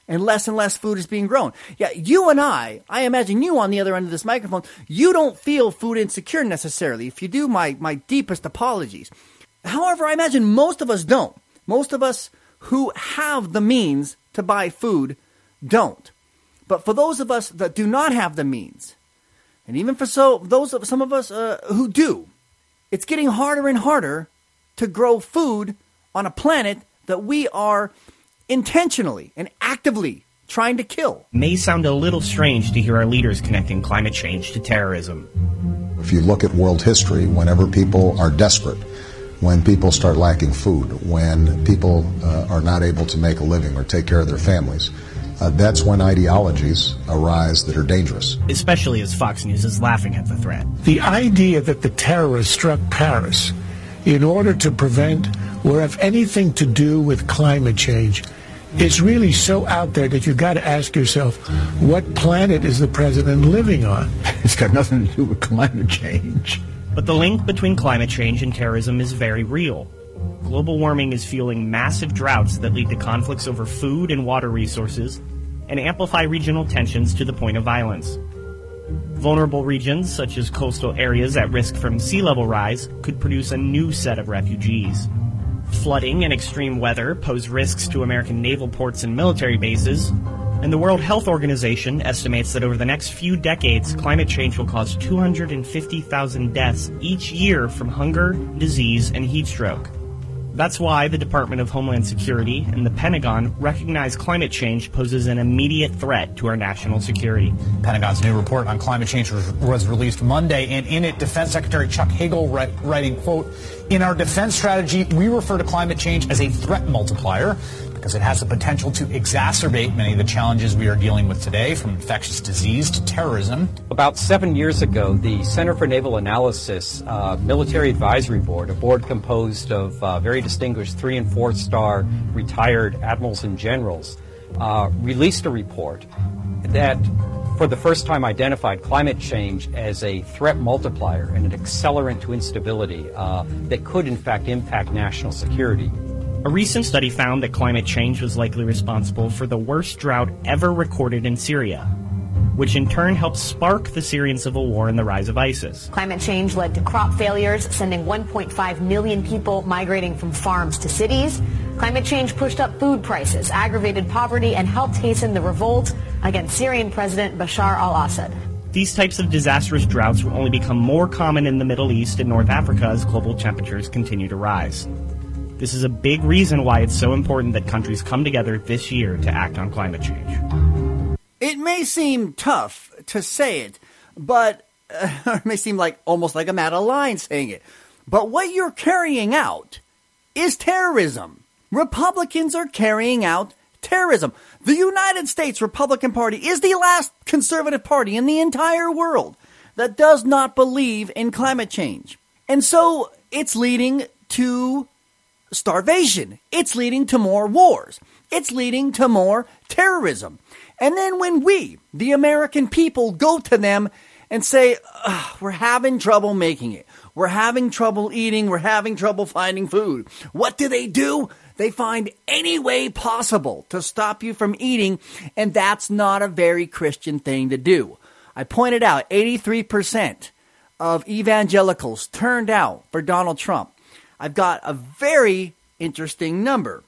and less and less food is being grown. Yeah, you and I, I imagine you on the other end of this microphone, you don't feel food insecure necessarily. If you do, my, my deepest apologies. However, I imagine most of us don't. Most of us who have the means to buy food don't. But for those of us that do not have the means, and even for so those of some of us uh, who do, it's getting harder and harder to grow food on a planet that we are intentionally and actively trying to kill. May sound a little strange to hear our leaders connecting climate change to terrorism. If you look at world history, whenever people are desperate, when people start lacking food, when people uh, are not able to make a living or take care of their families, uh, that's when ideologies arise that are dangerous. Especially as Fox News is laughing at the threat. The idea that the terrorists struck Paris in order to prevent or have anything to do with climate change is really so out there that you've got to ask yourself, what planet is the president living on? It's got nothing to do with climate change. But the link between climate change and terrorism is very real. Global warming is fueling massive droughts that lead to conflicts over food and water resources and amplify regional tensions to the point of violence. Vulnerable regions, such as coastal areas at risk from sea level rise, could produce a new set of refugees. Flooding and extreme weather pose risks to American naval ports and military bases, and the World Health Organization estimates that over the next few decades, climate change will cause two hundred fifty thousand deaths each year from hunger, disease, and heat stroke. That's why the Department of Homeland Security and the Pentagon recognize climate change poses an immediate threat to our national security. Pentagon's new report on climate change was, was released Monday, and in it, Defense Secretary Chuck Hagel write, writing, quote, "In our defense strategy, we refer to climate change as a threat multiplier because it has the potential to exacerbate many of the challenges we are dealing with today, from infectious disease to terrorism." About seven years ago, the Center for Naval Analysis uh, Military Advisory Board, a board composed of uh, very distinguished three and four star retired admirals and generals, uh, released a report that for the first time identified climate change as a threat multiplier and an accelerant to instability uh, that could in fact impact national security. A recent study found that climate change was likely responsible for the worst drought ever recorded in Syria, which in turn helped spark the Syrian civil war and the rise of ISIS. Climate change led to crop failures, sending one point five million people migrating from farms to cities. Climate change pushed up food prices, aggravated poverty, and helped hasten the revolt against Syrian President Bashar al-Assad. These types of disastrous droughts will only become more common in the Middle East and North Africa as global temperatures continue to rise. This is a big reason why it's so important that countries come together this year to act on climate change. It may seem tough to say it, but uh, it may seem like almost like I'm out of line saying it. But what you're carrying out is terrorism. Republicans are carrying out terrorism. The United States Republican Party is the last conservative party in the entire world that does not believe in climate change. And so it's leading to starvation. It's leading to more wars. It's leading to more terrorism. And then when we, the American people, go to them and say, we're having trouble making it. We're having trouble eating. We're having trouble finding food. What do they do? They find any way possible to stop you from eating, and that's not a very Christian thing to do. I pointed out eighty-three percent of evangelicals turned out for Donald Trump. I've got a very interesting number.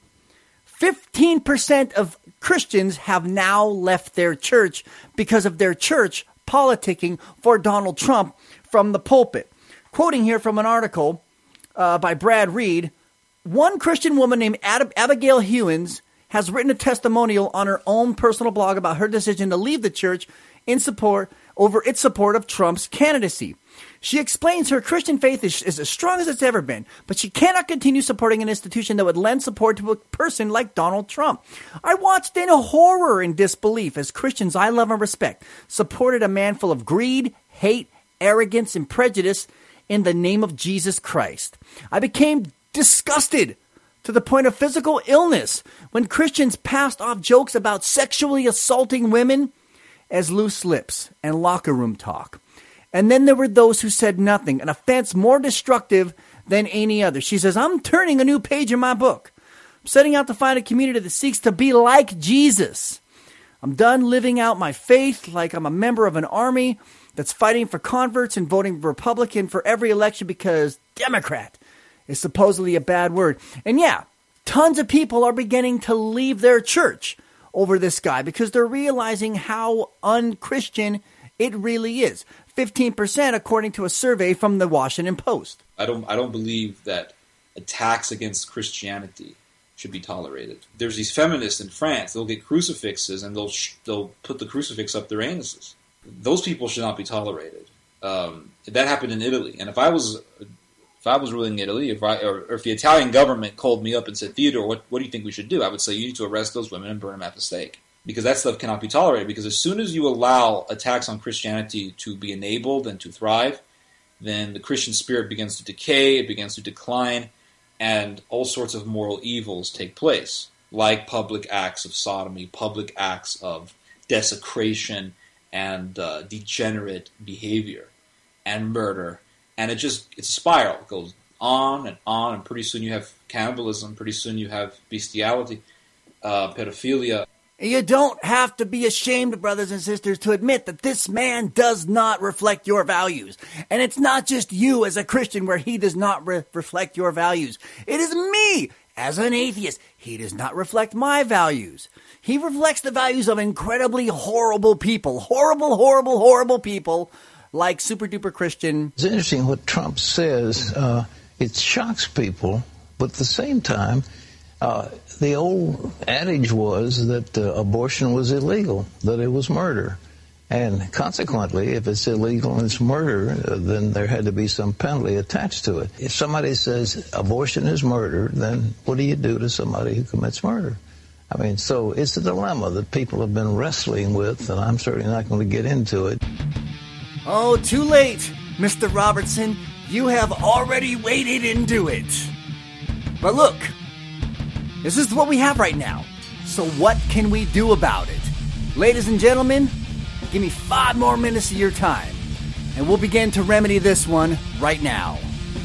fifteen percent of Christians have now left their church because of their church politicking for Donald Trump from the pulpit. Quoting here from an article uh, by Brad Reed, one Christian woman named Ad- Abigail Hewins has written a testimonial on her own personal blog about her decision to leave the church in support over its support of Trump's candidacy. She explains her Christian faith is, is as strong as it's ever been, but she cannot continue supporting an institution that would lend support to a person like Donald Trump. I watched in horror and disbelief as Christians I love and respect supported a man full of greed, hate, arrogance, and prejudice in the name of Jesus Christ. I became disgusted to the point of physical illness when Christians passed off jokes about sexually assaulting women as loose lips and locker room talk. And then there were those who said nothing, an offense more destructive than any other. She says, I'm turning a new page in my book. I'm setting out to find a community that seeks to be like Jesus. I'm done living out my faith like I'm a member of an army that's fighting for converts and voting Republican for every election because Democrat is supposedly a bad word. And yeah, tons of people are beginning to leave their church over this guy because they're realizing how unchristian it really is. fifteen percent according to a survey from the Washington Post. I don't I don't believe that attacks against Christianity should be tolerated. There's these feminists in France, they'll get crucifixes and they'll sh- they'll put the crucifix up their anuses. Those people should not be tolerated. Um, that happened in Italy. And if I was if I was ruling Italy, if I or, or if the Italian government called me up and said, Theodore, what, what do you think we should do? I would say you need to arrest those women and burn them at the stake. Because that stuff cannot be tolerated. Because as soon as you allow attacks on Christianity to be enabled and to thrive, then the Christian spirit begins to decay, it begins to decline, and all sorts of moral evils take place, like public acts of sodomy, public acts of desecration and uh, degenerate behavior and murder. And it just, it's a spiral. It goes on and on, and pretty soon you have cannibalism, pretty soon you have bestiality, uh, pedophilia. You don't have to be ashamed, brothers and sisters, to admit that this man does not reflect your values. And it's not just you as a Christian where he does not re- reflect your values. It is me as an atheist. He does not reflect my values. He reflects the values of incredibly horrible people. Horrible, horrible, horrible people like super duper Christian. It's interesting what Trump says. Uh, it shocks people, but at the same time, Uh, the old adage was that uh, abortion was illegal, that it was murder. And consequently, if it's illegal and it's murder, uh, then there had to be some penalty attached to it. If somebody says abortion is murder, then what do you do to somebody who commits murder? I mean, so it's a dilemma that people have been wrestling with, and I'm certainly not going to get into it. Oh, too late, Mister Robertson. You have already waded into it. But look, this is what we have right now. So what can we do about it? Ladies and gentlemen, give me five more minutes of your time, and we'll begin to remedy this one right now.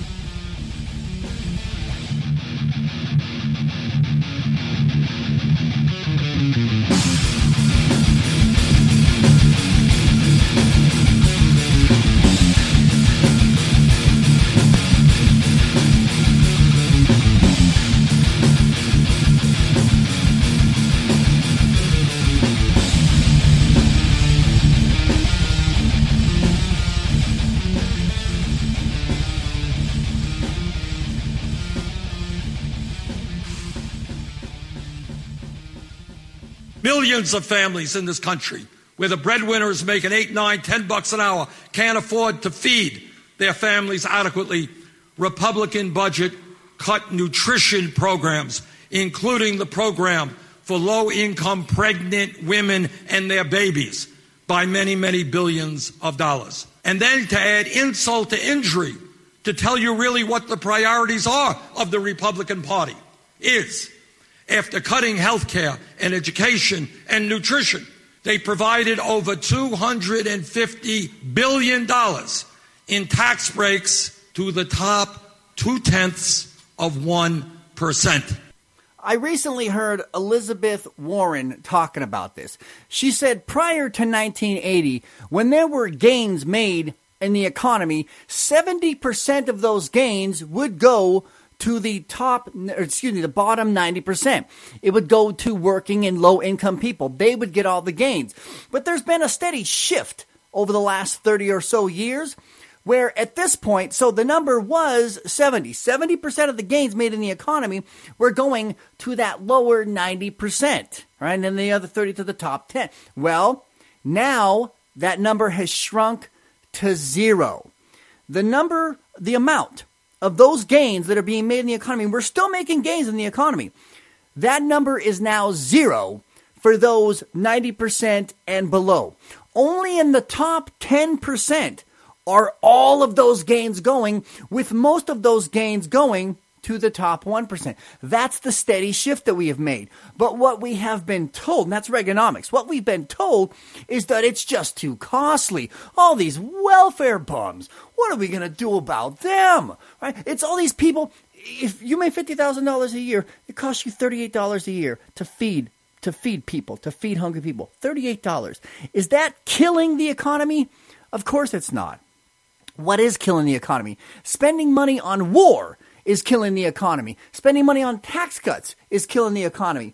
Millions of families in this country where the breadwinners making eight, nine, ten bucks an hour can't afford to feed their families adequately. Republican budget cut nutrition programs, including the program for low-income pregnant women and their babies, by many, many billions of dollars. And then to add insult to injury, to tell you really what the priorities are of the Republican Party is, after cutting health care and education and nutrition, they provided over two hundred fifty billion dollars in tax breaks to the top two-tenths of one percent. I recently heard Elizabeth Warren talking about this. She said prior to nineteen eighty, when there were gains made in the economy, seventy percent of those gains would go to the top, excuse me, the bottom ninety percent. It would go to working and low-income people. They would get all the gains. But there's been a steady shift over the last thirty or so years where at this point, so the number was seventy. seventy percent of the gains made in the economy were going to that lower ninety percent, right? And then the other thirty to the top ten. Well, now that number has shrunk to zero. The number, the amount of those gains that are being made in the economy, we're still making gains in the economy. That number is now zero for those ninety percent and below. Only in the top ten percent are all of those gains going, with most of those gains going to the top one percent. That's the steady shift that we have made. But what we have been told, and that's Reaganomics, what we've been told is that it's just too costly. All these welfare bums, what are we going to do about them? Right? It's all these people. If you make fifty thousand dollars a year, it costs you thirty-eight dollars a year to feed to feed people, to feed hungry people. thirty-eight dollars. Is that killing the economy? Of course it's not. What is killing the economy? Spending money on war is killing the economy. Spending money on tax cuts is killing the economy.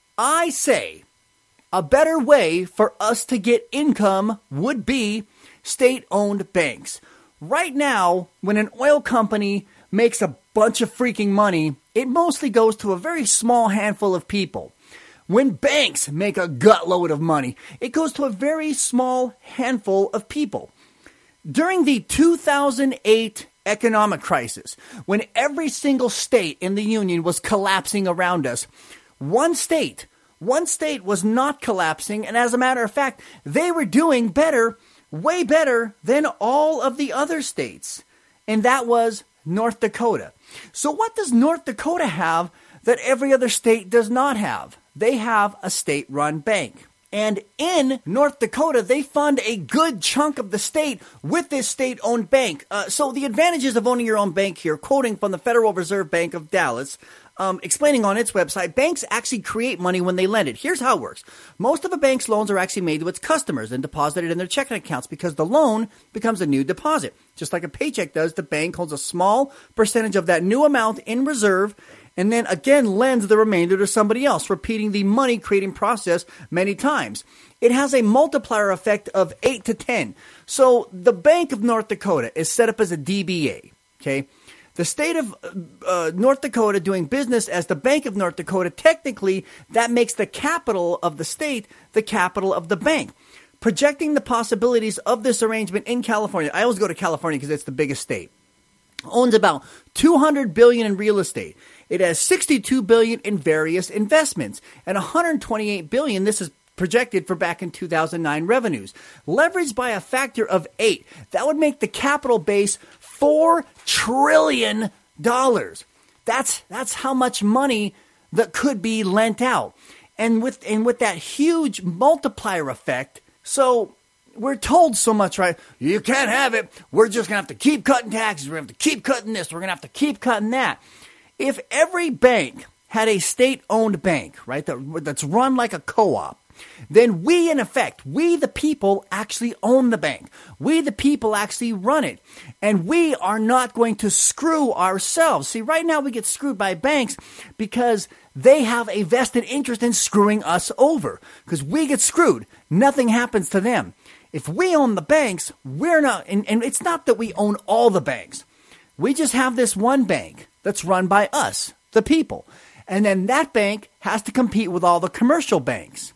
I say a better way for us to get income would be state-owned banks. Right now, when an oil company makes a bunch of freaking money, it mostly goes to a very small handful of people. When banks make a gutload of money, it goes to a very small handful of people. During the two thousand eight economic crisis, when every single state in the union was collapsing around us, one state, one state was not collapsing, and as a matter of fact, they were doing better, way better than all of the other states, and that was North Dakota. So what does North Dakota have that every other state does not have? They have a state-run bank. And in North Dakota, they fund a good chunk of the state with this state-owned bank. Uh, so the advantages of owning your own bank here, quoting from the Federal Reserve Bank of Dallas, um, explaining on its website, banks actually create money when they lend it. Here's how it works. Most of a bank's loans are actually made to its customers and deposited in their checking accounts because the loan becomes a new deposit. Just like a paycheck does, the bank holds a small percentage of that new amount in reserve and then again lends the remainder to somebody else, repeating the money-creating process many times. It has a multiplier effect of eight to ten. So the Bank of North Dakota is set up as a D B A, okay? The state of uh, North Dakota doing business as the Bank of North Dakota, technically, that makes the capital of the state the capital of the bank. Projecting the possibilities of this arrangement in California, I always go to California because it's the biggest state, owns about two hundred billion dollars in real estate. It has sixty-two billion dollars in various investments and one hundred twenty-eight billion dollars, this is projected for back in two thousand nine revenues. Leveraged by a factor of eight, that would make the capital base four trillion dollars. That's that's how much money that could be lent out. And with and with that huge multiplier effect, so we're told so much, right? You can't have it. We're just going to have to keep cutting taxes. We're going to have to keep cutting this. We're going to have to keep cutting that. If every bank had a state-owned bank, right, that, that's run like a co-op, then we, in effect, we the people actually own the bank. We the people actually run it. And we are not going to screw ourselves. See, right now we get screwed by banks because they have a vested interest in screwing us over. Because we get screwed. Nothing happens to them. If we own the banks, we're not, and, and it's not that we own all the banks. We just have this one bank that's run by us, the people. And then that bank has to compete with all the commercial banks.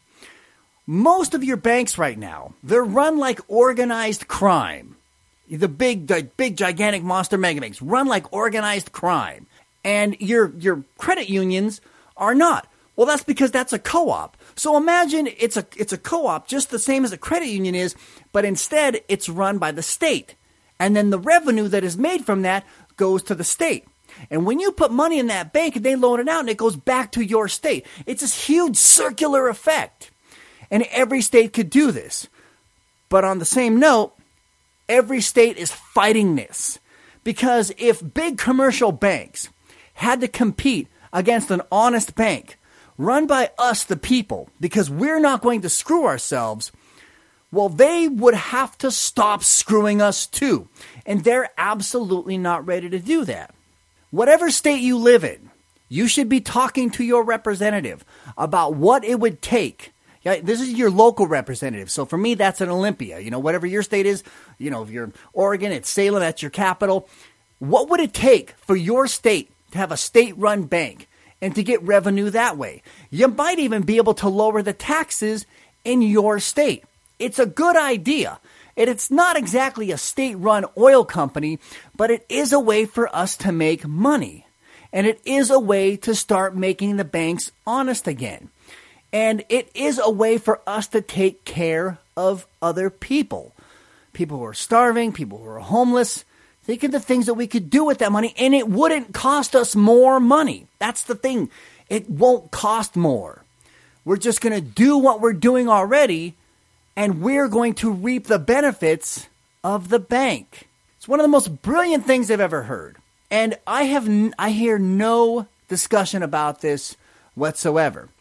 Most of your banks right now, they're run like organized crime. The big, the big, gigantic monster mega banks run like organized crime. And your your credit unions are not. Well, that's because that's a co-op. So imagine it's a it's a co-op just the same as a credit union is, but instead it's run by the state. And then the revenue that is made from that goes to the state. And when you put money in that bank and they loan it out and it goes back to your state, it's this huge circular effect. And every state could do this. But on the same note, every state is fighting this. Because if big commercial banks had to compete against an honest bank run by us, the people, because we're not going to screw ourselves, well, they would have to stop screwing us too. And they're absolutely not ready to do that. Whatever state you live in, you should be talking to your representative about what it would take. Yeah, this is your local representative. So for me, that's an Olympia. You know, whatever your state is, you know, if you're Oregon, it's Salem, that's your capital. What would it take for your state to have a state-run bank and to get revenue that way? You might even be able to lower the taxes in your state. It's a good idea. And it's not exactly a state-run oil company, but it is a way for us to make money. And it is a way to start making the banks honest again. And it is a way for us to take care of other people. People who are starving, people who are homeless. Think of the things that we could do with that money, and it wouldn't cost us more money. That's the thing. It won't cost more. We're just going to do what we're doing already, and we're going to reap the benefits of the bank. It's one of the most brilliant things I've ever heard. And I have I hear no discussion about this whatsoever.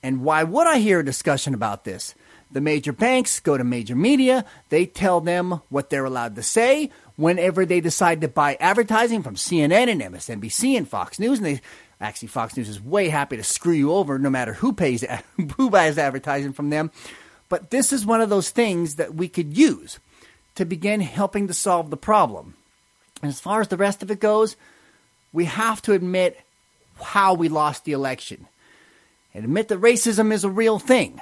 And why would I hear a discussion about this? The major banks go to major media. They tell them what they're allowed to say whenever they decide to buy advertising from C N N and M S N B C and Fox News. And they actually, Fox News is way happy to screw you over no matter who pays, who buys advertising from them. But this is one of those things that we could use to begin helping to solve the problem. And as far as the rest of it goes, we have to admit how we lost the election and admit that racism is a real thing.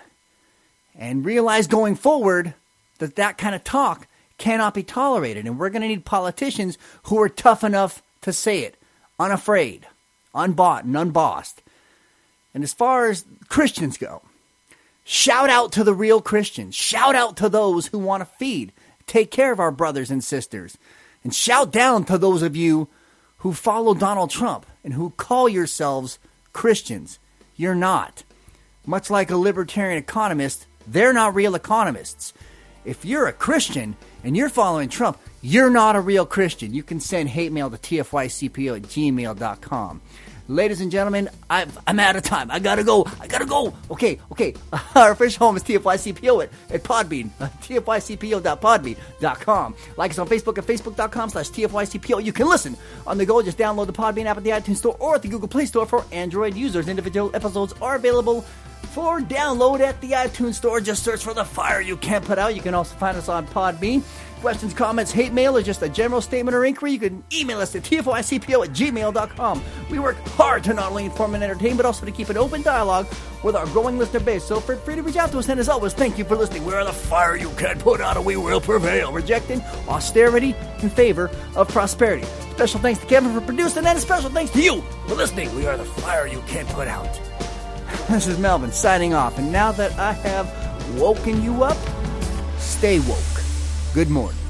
And realize going forward that that kind of talk cannot be tolerated. And we're going to need politicians who are tough enough to say it, unafraid, unbought, and unbossed. And as far as Christians go, shout out to the real Christians. Shout out to those who want to feed, take care of our brothers and sisters. And shout down to those of you who follow Donald Trump and who call yourselves Christians. You're not. Much like a libertarian economist, they're not real economists. If you're a Christian and you're following Trump, you're not a real Christian. You can send hate mail to T F Y C P O at gmail dot com. Ladies and gentlemen, I've, I'm out of time. I gotta go. I gotta go. Okay, okay. Our official home is T F Y C P O at, at Podbean. Uh, T F Y C P O dot podbean dot com. Like us on Facebook at Facebook dot com slash T F Y C P O. You can listen on the go. Just download the Podbean app at the iTunes Store or at the Google Play Store for Android users. Individual episodes are available for download at the iTunes Store. Just search for The Fire You Can't Put Out. You can also find us on Podbean. Questions, comments, hate mail, or just a general statement or inquiry, you can email us at T F Y C P O at gmail dot com. We work hard to not only inform and entertain, but also to keep an open dialogue with our growing listener base. So feel free to reach out to us, and as always, thank you for listening. We are the fire you can't put out, and we will prevail, rejecting austerity in favor of prosperity. Special thanks to Kevin for producing, and a special thanks to you for listening. We are the fire you can't put out. This is Melvin signing off, and now that I have woken you up, stay woke. Good morning.